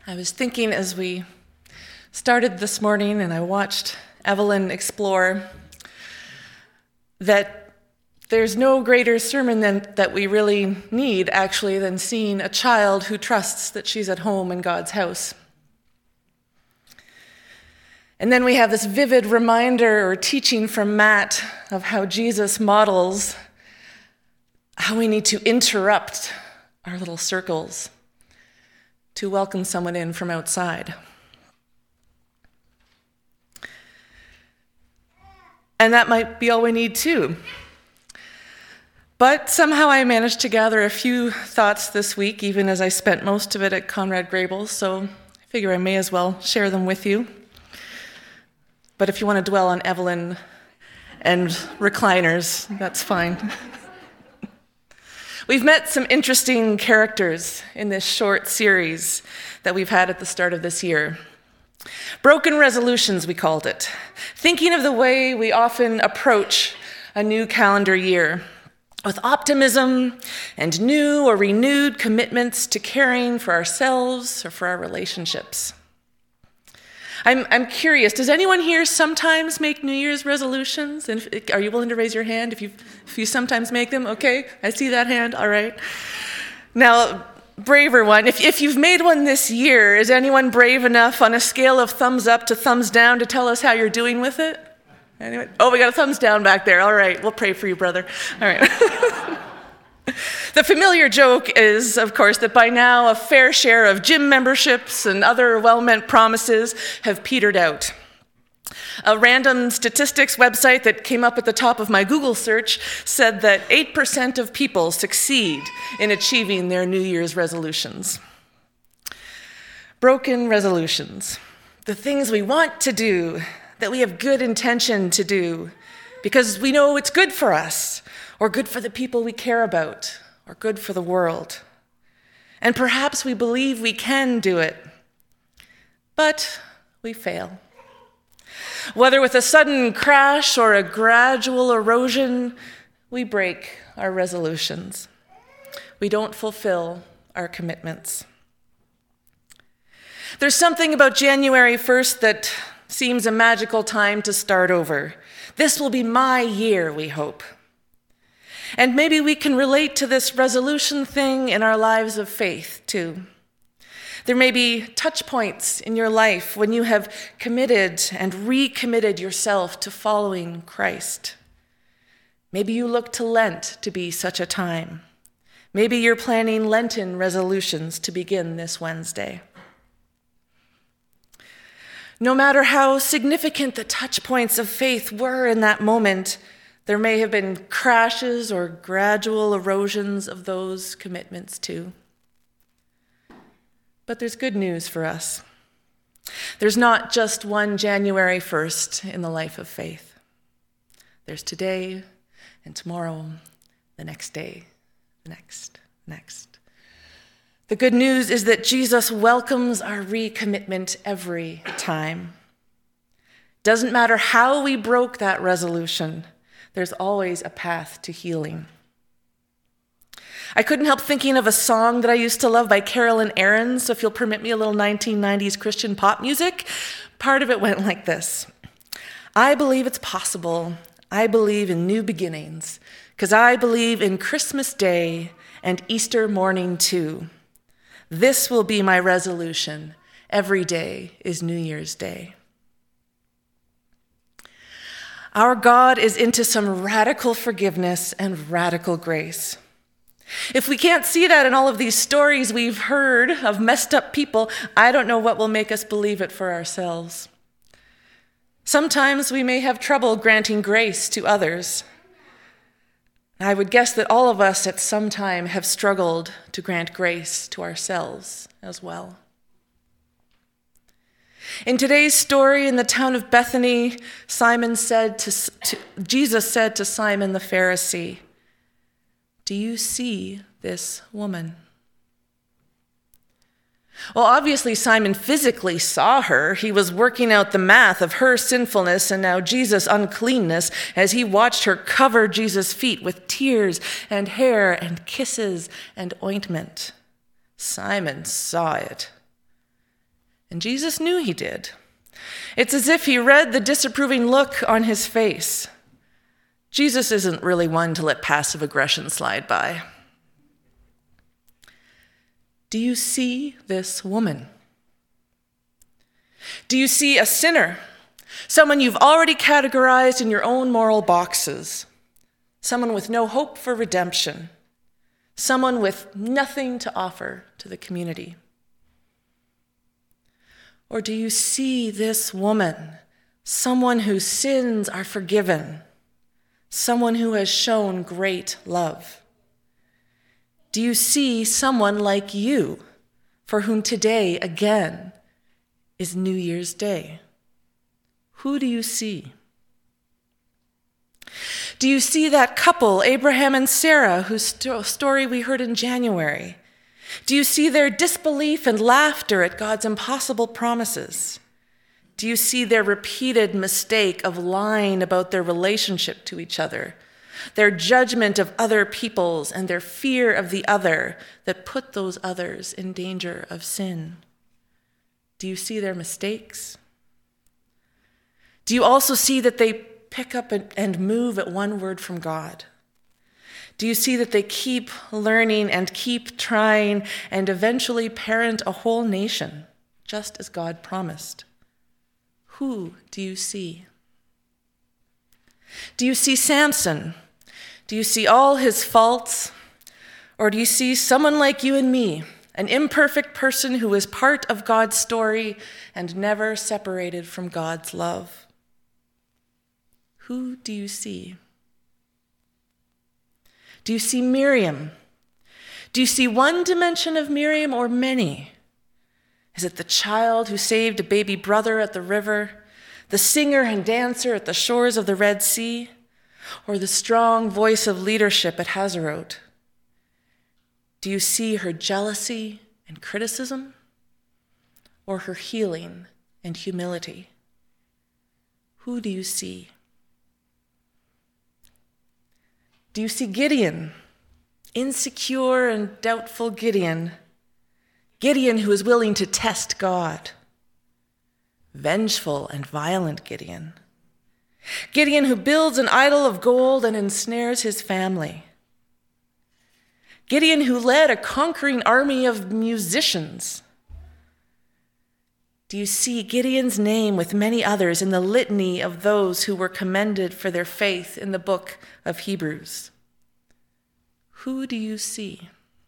I was thinking as we started this morning and I watched Evelyn explore that there's no greater sermon that we really need, actually, than seeing a child who trusts that she's at home in God's house. And then we have this vivid reminder or teaching from Matt of how Jesus models how we need to interrupt our little circles to welcome someone in from outside. And that might be all we need too. But somehow I managed to gather a few thoughts this week, even as I spent most of it at Conrad Grebel, so I figure I may as well share them with you. But if you want to dwell on Evelyn and recliners, that's fine. We've met some interesting characters in this short series that we've had at the start of this year. Broken resolutions, we called it. Thinking of the way we often approach a new calendar year with optimism and new or renewed commitments to caring for ourselves or for our relationships. I'm curious, does anyone here sometimes make New Year's resolutions? And are you willing to raise your hand if you sometimes make them? Okay, I see that hand, all right. Now, braver one, if you've made one this year, is anyone brave enough on a scale of thumbs up to thumbs down to tell us how you're doing with it? Anyway, oh, we got a thumbs down back there. All right, we'll pray for you, brother. All right. The familiar joke is, of course, that by now a fair share of gym memberships and other well-meant promises have petered out. A random statistics website that came up at the top of my Google search said that 8% of people succeed in achieving their New Year's resolutions. Broken resolutions, the things we want to do, that we have good intention to do, because we know it's good for us, or good for the people we care about, or good for the world. And perhaps we believe we can do it, but we fail. Whether with a sudden crash or a gradual erosion, we break our resolutions. We don't fulfill our commitments. There's something about January 1st that seems a magical time to start over. This will be my year, we hope. And maybe we can relate to this resolution thing in our lives of faith, too. There may be touch points in your life when you have committed and recommitted yourself to following Christ. Maybe you look to Lent to be such a time. Maybe you're planning Lenten resolutions to begin this Wednesday. No matter how significant the touch points of faith were in that moment, there may have been crashes or gradual erosions of those commitments too. But there's good news for us. There's not just one January 1st in the life of faith. There's today and tomorrow, the next day, the next. The good news is that Jesus welcomes our recommitment every time. Doesn't matter how we broke that resolution, there's always a path to healing. I couldn't help thinking of a song that I used to love by Carolyn Arends, so if you'll permit me a little 1990s Christian pop music. Part of it went like this. I believe it's possible. I believe in new beginnings, because I believe in Christmas Day and Easter morning too. This will be my resolution. Every day is New Year's Day. Our God is into some radical forgiveness and radical grace. If we can't see that in all of these stories we've heard of messed up people, I don't know what will make us believe it for ourselves. Sometimes we may have trouble granting grace to others. I would guess that all of us at some time have struggled to grant grace to ourselves as well. In today's story in the town of Bethany, Jesus said to Simon the Pharisee, "Do you see this woman?" Well, obviously Simon physically saw her. He was working out the math of her sinfulness and now Jesus' uncleanness as he watched her cover Jesus' feet with tears and hair and kisses and ointment. Simon saw it. And Jesus knew he did. It's as if he read the disapproving look on his face. Jesus isn't really one to let passive aggression slide by. Do you see this woman? Do you see a sinner? Someone you've already categorized in your own moral boxes. Someone with no hope for redemption. Someone with nothing to offer to the community. Or do you see this woman, someone whose sins are forgiven, someone who has shown great love? Do you see someone like you, for whom today, again, is New Year's Day? Who do you see? Do you see that couple, Abraham and Sarah, whose story we heard in January? Do you see their disbelief and laughter at God's impossible promises? Do you see their repeated mistake of lying about their relationship to each other, their judgment of other peoples, and their fear of the other that put those others in danger of sin? Do you see their mistakes? Do you also see that they pick up and move at one word from God? Do you see that they keep learning and keep trying and eventually parent a whole nation, just as God promised? Who do you see? Do you see Samson? Do you see all his faults? Or do you see someone like you and me, an imperfect person who is part of God's story and never separated from God's love? Who do you see? Do you see Miriam? Do you see one dimension of Miriam or many? Is it the child who saved a baby brother at the river, the singer and dancer at the shores of the Red Sea, or the strong voice of leadership at Hazerote? Do you see her jealousy and criticism, or her healing and humility? Who do you see? Do you see Gideon, insecure and doubtful Gideon? Gideon who is willing to test God. Vengeful and violent Gideon. Gideon who builds an idol of gold and ensnares his family. Gideon who led a conquering army of musicians. Do you see Gideon's name with many others in the litany of those who were commended for their faith in the book of Hebrews? Who do you see?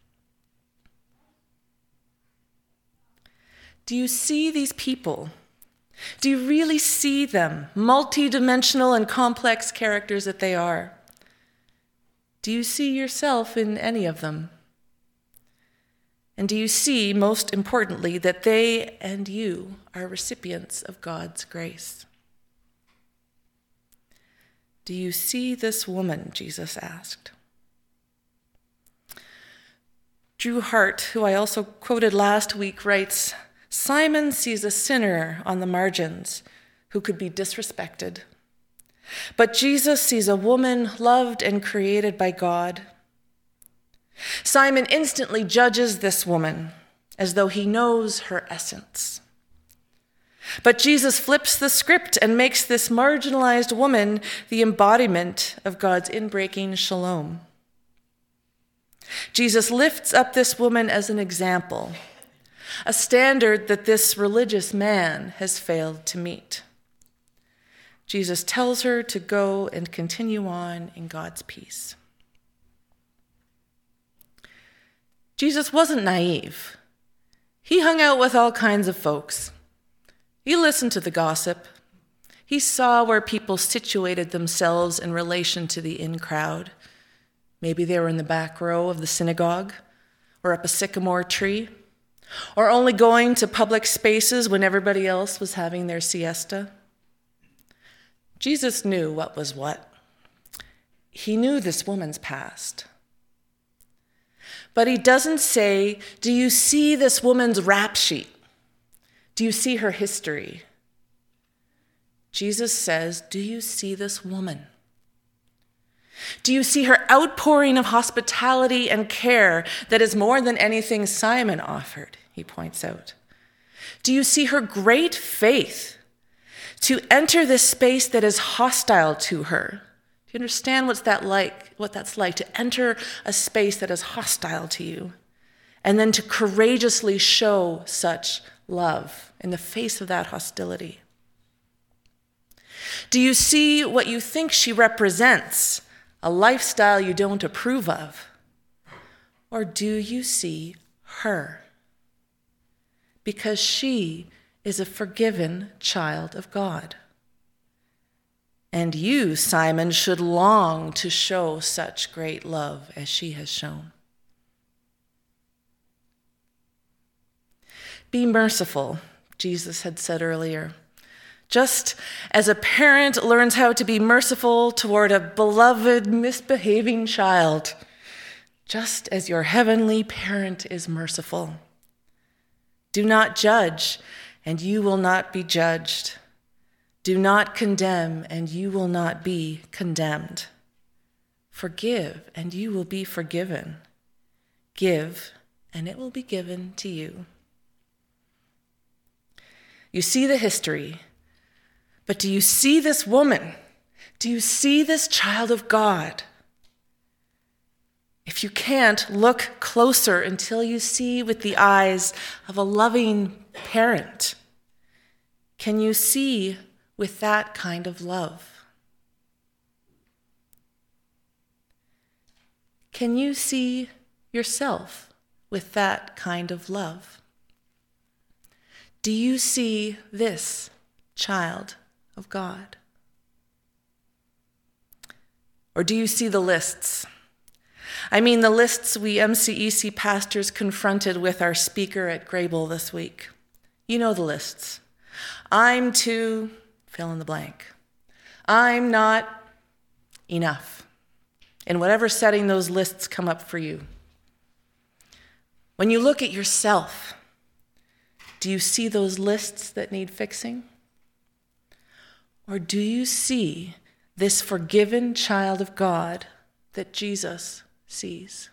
Do you see these people? Do you really see them, multidimensional and complex characters that they are? Do you see yourself in any of them? And do you see, most importantly, that they and you are recipients of God's grace? Do you see this woman? Jesus asked. Drew Hart, who I also quoted last week, writes, Simon sees a sinner on the margins who could be disrespected. But Jesus sees a woman loved and created by God. Simon instantly judges this woman as though he knows her essence. But Jesus flips the script and makes this marginalized woman the embodiment of God's inbreaking shalom. Jesus lifts up this woman as an example, a standard that this religious man has failed to meet. Jesus tells her to go and continue on in God's peace. Jesus wasn't naive. He hung out with all kinds of folks. He listened to the gossip. He saw where people situated themselves in relation to the in crowd. Maybe they were in the back row of the synagogue, or up a sycamore tree, or only going to public spaces when everybody else was having their siesta. Jesus knew what was what. He knew this woman's past. But he doesn't say, do you see this woman's rap sheet? Do you see her history? Jesus says, do you see this woman? Do you see her outpouring of hospitality and care that is more than anything Simon offered, he points out. Do you see her great faith to enter this space that is hostile to her? Do you understand what that's like to enter a space that is hostile to you and then to courageously show such love in the face of that hostility? Do you see what you think she represents, a lifestyle you don't approve of? Or do you see her? Because she is a forgiven child of God. And you, Simon, should long to show such great love as she has shown. Be merciful, Jesus had said earlier. Just as a parent learns how to be merciful toward a beloved, misbehaving child, just as your heavenly parent is merciful. Do not judge, and you will not be judged. Do not condemn, and you will not be condemned. Forgive, and you will be forgiven. Give, and it will be given to you. You see the history, but do you see this woman? Do you see this child of God? If you can't, look closer until you see with the eyes of a loving parent. Can you see with that kind of love? Can you see yourself with that kind of love? Do you see this child of God? Or do you see the lists? I mean the lists we MCEC pastors confronted with our speaker at Grable this week. You know the lists. I'm too, fill in the blank. I'm not enough. In whatever setting those lists come up for you. When you look at yourself, do you see those lists that need fixing? Or do you see this forgiven child of God that Jesus sees?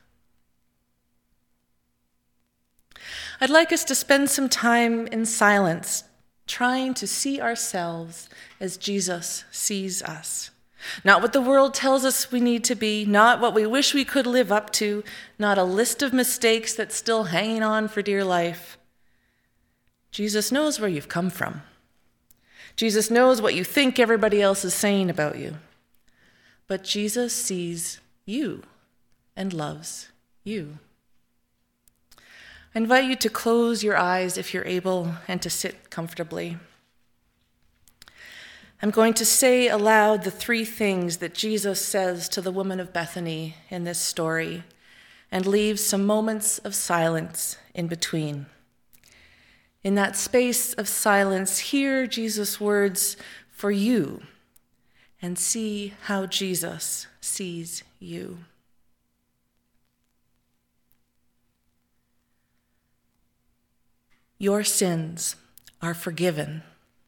I'd like us to spend some time in silence, trying to see ourselves as Jesus sees us. Not what the world tells us we need to be, not what we wish we could live up to, not a list of mistakes that's still hanging on for dear life. Jesus knows where you've come from. Jesus knows what you think everybody else is saying about you. But Jesus sees you and loves you. I invite you to close your eyes if you're able and to sit comfortably. I'm going to say aloud the three things that Jesus says to the woman of Bethany in this story and leave some moments of silence in between. In that space of silence, hear Jesus' words for you and see how Jesus sees you. Your sins are forgiven.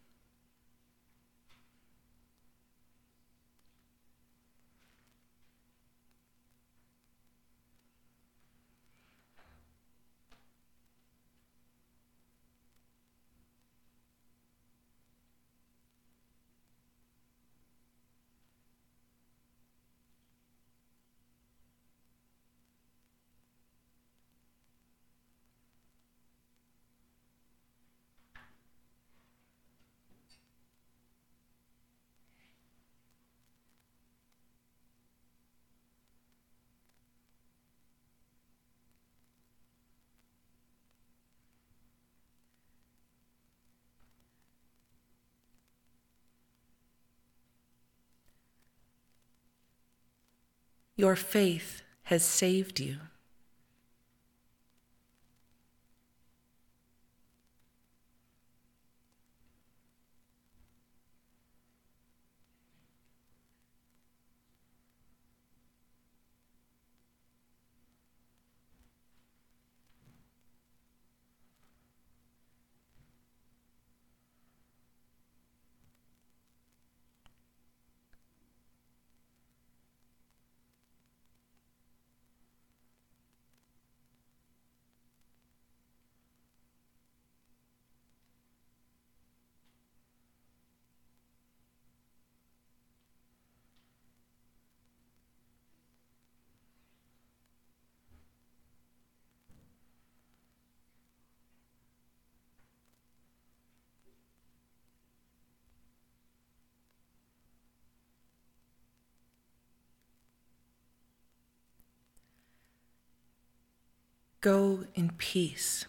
Your faith has saved you. Go in peace.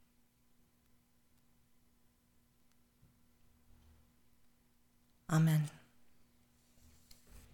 Amen.